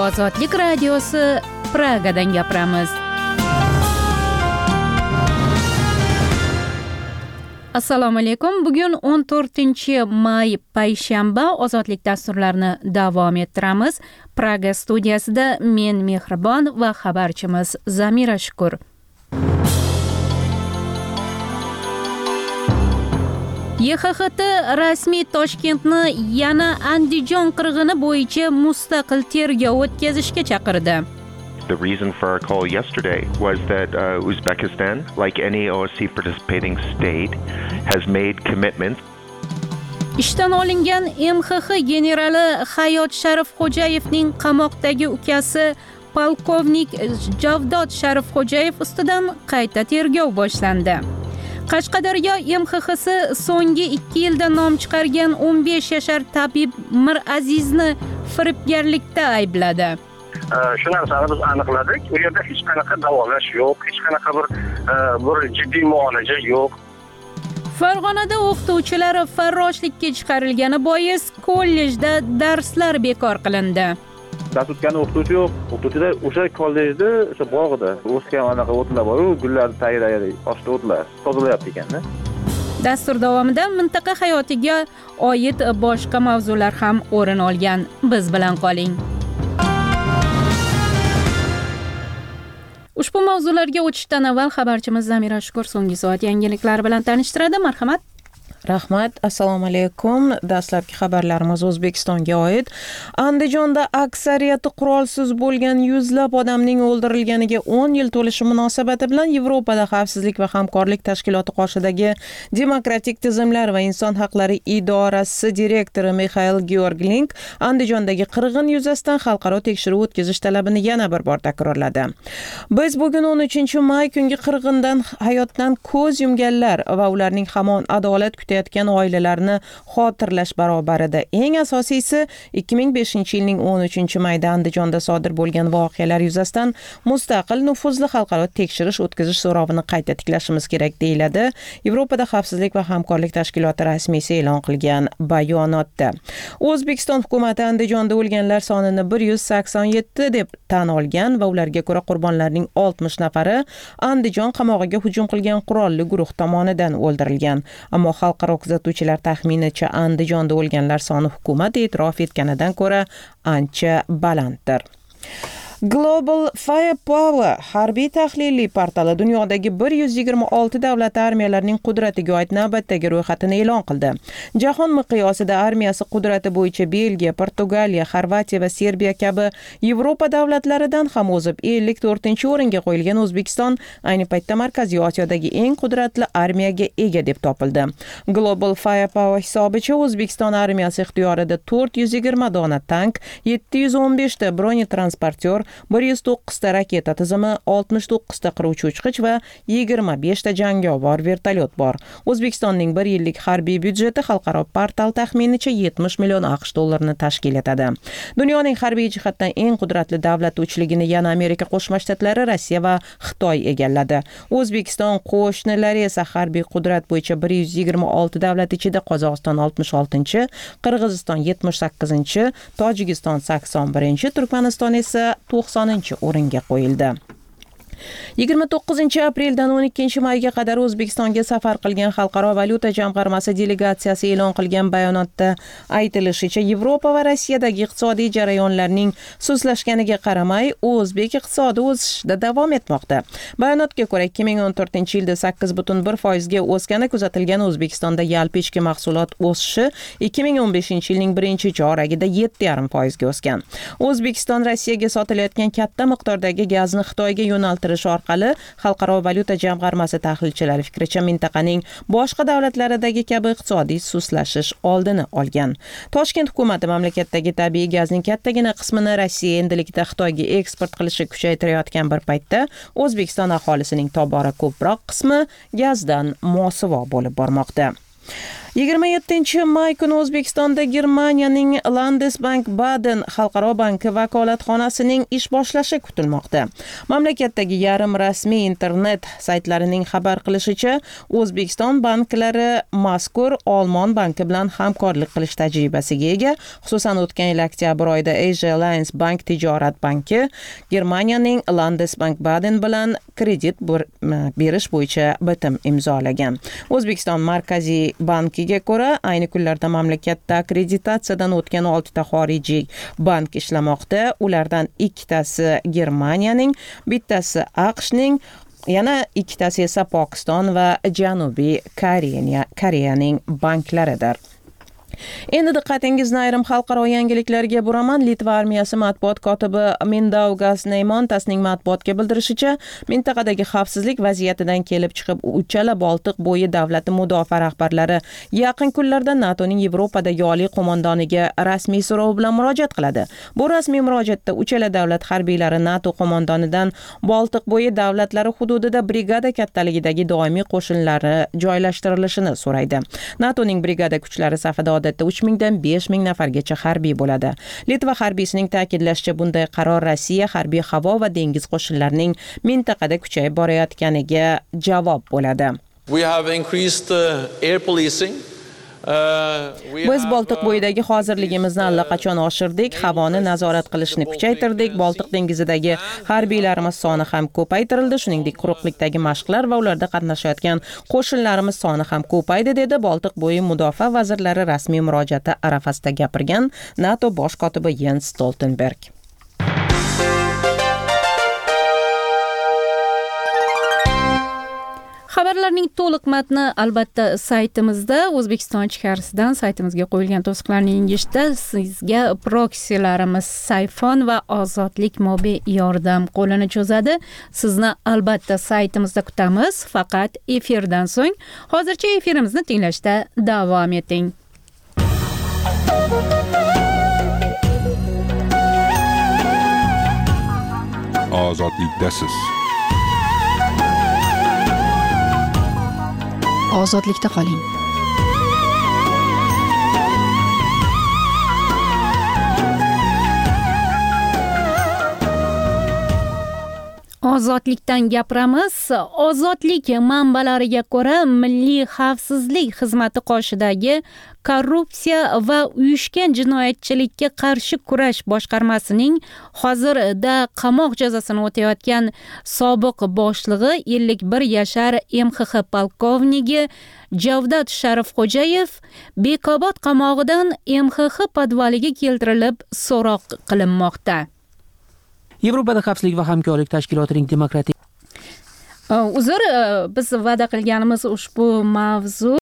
Ozodlik radiosi Pragadan gapiramiz. Assalomu alaykum. Bugun 14-may payshanba Ozodlik dasturlarini davom ettiramiz. Praga studiyasida men Mehribon va xabarchimiz Zamira Shukur. YXHT rasmiy Toshkentni yana Andijon qirg'ini bo'yicha mustaqil tergov o'tkazishga chaqirdi. The reason for our call yesterday was that Uzbekistan, like any OSCE participating state, has made commitments. Ishdan olingan MXX generali Hayot Sharifxo'jayevning qamoqdagi ukasi polkovnik Javdod Sharifxo'jayev ustidan qayta tergov boshlandi. Qashqadaryo MXXsi so'nggi 2 yilda nom chiqargan 15 yashar tabib Mirazizni firibgarlikda aybladi. Shu narsani biz aniqladik. U yerda hech qanaqa davolash yo'q, hech qanaqa bir jiddiy muolaja yo'q. Farg'onada o'qituvchilar farroshlikka chiqarilgani bois kollejda darslar bekor qilindi. Dars o'tgan o'qituvchi yo'q. O'qituvchida o'sha kollejda, o'sha bog'ida o'sgan anaqa o'tlar bor-ku, gullarni tayyorlaydi, oshda o'tlar tozalayapti ekanda. Dastur davomida mintaqa hayotiga oid boshqa mavzular ham o'rin olgan. Biz bilan qoling. Ushbu mavzularga o'tishdan avval xabarchimiz Zamira Shukur so'nggi soat yangiliklari bilan tanishtiradi. Marhamat. Rahmat, assalomu alaykum. Dastlabki xabarlarimiz O'zbekistonga oid. Andijonda aksariyati qurolsiz bo'lgan yuzlab odamning o'ldirilganiga 10 yil to'lishi munosabati bilan Yevropada xavfsizlik va hamkorlik tashkiloti qoshidagi Demokratik tizimlar va inson haqlari idorasi direktori Mikhail Georgling Andijondagi qirg'in yuzasidan xalqaro tekshiruv o'tkazish talabini yana bir bor takrorladi. Biz bugun 13-may kungi qirg'indan hayotdan ko'z yumganlar va ularning hamon adolat kutayotgan oilalarni xotirlash barobarida. Eng asosiysi 2005-yilning 13-mayda Andijonda sodir bo'lgan voqealar yuzasidan mustaqil nufuzli xalqaro tekshirish o'tkazish so'rovini qayta tiklashimiz kerak deyiladi Yevropada xavfsizlik va hamkorlik tashkiloti rasmiysi e'lon qilgan bayonotda. O'zbekiston hukumati Andijonda o'lganlar sonini 187 deb tan olgan va ularga ko'ra qurbonlarning 60 nafari Andijon qamog'iga hujum qilgan qurolli guruh tomonidan o'ldirilgan. Ammo xalqaro kuzatuvchilar taxminicha Andijonda o'lganlar soni hukumat e'tirof etganidan ko'ra ancha balanddir. Global Firepower harbiy tahliliy portali dunyodagi 126 davlat armiyalarining qudratiga oid navbatdagi ro'yxatini e'lon qildi. Jahon miqyosida armiyasi qudrati bo'yicha Belgiya, Portugaliya, Xorvatiya va Serbiya kabi Yevropa davlatlaridan ham o'zib 54-o'ringa qo'yilgan O'zbekiston ayni paytda Markaziy Osiyodagi eng qudratli armiyaga ega deb topildi. Global Firepower hisobicha O'zbekiston armiyasi ixtiyorida 420 dona tank, 715 ta bronetransportyor, 109 ta raketa tizimi, 69 ta qiruvchi uchqich va 25 ta jangovar vertolyot bor. O'zbekistonning 1 yillik harbiy byudjeti xalqaro portal taxminicha 70 million AQSh dollarini tashkil etadi. Dunyoning harbiy jihatdan eng qudratli davlat uchligini yana Amerika Qo'shma Shtatlari, Rossiya va Xitoy egalladi. O'zbekiston qo'shnilari esa harbiy qudrat bo'yicha 126 davlat ichida Qozog'iston 66-chi, Qirg'iziston 78-chi, Tojikiston 81-chi, Turkmaniston esa 90-chi o'ringa qo'yildi. 29 apreldan 12 mayga qadar O'zbekistonga safar qilgan Xalqaro valyuta jamg'armasi delegatsiyasi e'lon qilgan bayonotda aytilishicha, Yevropa va Rossiyadagi iqtisodiy jarayonlarning sustlashganiga qaramay, o'zbek iqtisodi o'sishda davom etmoqda. Bayonotga ko'ra, 2014-yilda 8.1% ga o'sgani kuzatilgan O'zbekistonda yalpi ichki mahsulot o'sishi 2015-yilning birinchi choragida 7.5% ga o'sgan. O'zbekiston Rossiyaga sotilayotgan katta miqdordagi gazni Xitoyga yo'naltirish orqali Xalqaro valyuta jamg'armasi tahlilchilari fikricha mintaqaning boshqa davlatlaridagi kabi iqtisodiy suslashish oldini olgan. Toshkent hukumati mamlakatdagi tabiiy gazning kattagina qismini Rossiya endilikda Xitoyga eksport qilishi kuchaytirayotgan bir paytda O'zbekiston aholisining tobora ko'proq qismi gazdan mosuvo bo'lib bormoqda. 27-may kuni O'zbekistonda Germaniyaning Landesbank Baden xalqaro banki vakolatxonasining ish boshlashi kutilmoqda. Mamlakatdagi yarim rasmiy internet saytlarining xabar qilishicha, O'zbekiston banklari mazkur Olmon banki bilan hamkorlik qilish tajribasiga ega. Xususan, o'tgan yil oktyabr oyida Asia Alliance Bank tijorat banki Germaniyaning Landesbank Baden bilan kredit berish bo'yicha bitim imzolagan. O'zbekiston Markaziy bankiga ko'ra, ayni kunlarda mamlakatda akkreditatsiyadan o'tgan 6 ta xorijiy bank ishlamoqda. Ulardan 2 tasi Germaniyaning, bittasi AQShning, yana 2 tasi esa Pokiston va Janubiy Koreyaning banklaridir. Endi diqqatingizni ayrim xalqaro yangiliklarga buraman. Litva armiyasi matbuot kotibi Mindaugas Neymontasning matbuotga bildirishicha, mintaqadagi xavfsizlik vaziyatidan kelib chiqib, uchala Boltiq bo'yi davlati mudofaa rahbarlari yaqin kunlarda NATOning Yevropadagi oliy qo'mondoniga rasmiy so'rov bilan murojaat qiladi. Bu rasmiy murojaatda uchala davlat harbiylari NATO qo'mondonidan Boltiq bo'yi davlatlari hududida brigada kattaligidagi doimiy qo'shinlari joylashtirilishini so'raydi. NATOning brigada kuchlari safida odatda 3000 dan 5000 nafargacha harbiy bo'ladi. Litva harbiysining ta'kidlashicha, bunday qaror Rossiya harbiy havo va dengiz qo'shinlarining mintaqada kuchayib borayotganiga javob bo'ladi. We have increased air policing. Biz Boltiq bo'yidagi hozirligimizni allaqachon oshirdik, havoni nazorat qilishni kuchaytirdik, Boltiq dengizidagi harbiylarimiz soni ham ko'paytirildi, shuningdek quruqlikdagi mashqlar va ularda qatnashayotgan qo'shinlarimiz soni ham ko'paydi, dedi Boltiq bo'yi mudofaa vazirlari rasmiy murojaati arafasida gapirgan NATO bosh kotibi Jens Stoltenberg. Xabarlarning to'liq matni albatta saytimizda, O'zbekiston ichkarisidan saytimizga qo'yilgan to'siqlarni yengishda sizga proksilarimiz Sayfon va Ozodlik mobil yordam qo'lini cho'zadi. Sizni albatta saytimizda kutamiz, faqat efirdan so'ng. Hozircha efirimizni tinglashda davom eting. Ozodlikdasiz. Ozodlikda qoling. Ozodlikdan gapiramiz. Ozodlik manbalariga ko'ra, Milliy xavfsizlik xizmati qoshidagi korrupsiya va uyushgan jinoyatchilikka qarshi kurash boshqarmasining hozirda qamoq jazosini o'tayotgan sobiq boshlig'i 51 yashar MXX polkovniki Javdat Sharifxo'jayev Bekobod qamog'idan MXX podvaliga keltirilib so'roq qilinmoqda. Yevropada xavfsizlik va hamkorlik tashkilotining demokratik Uzr, biz va'da qilganimiz ushbu mavzu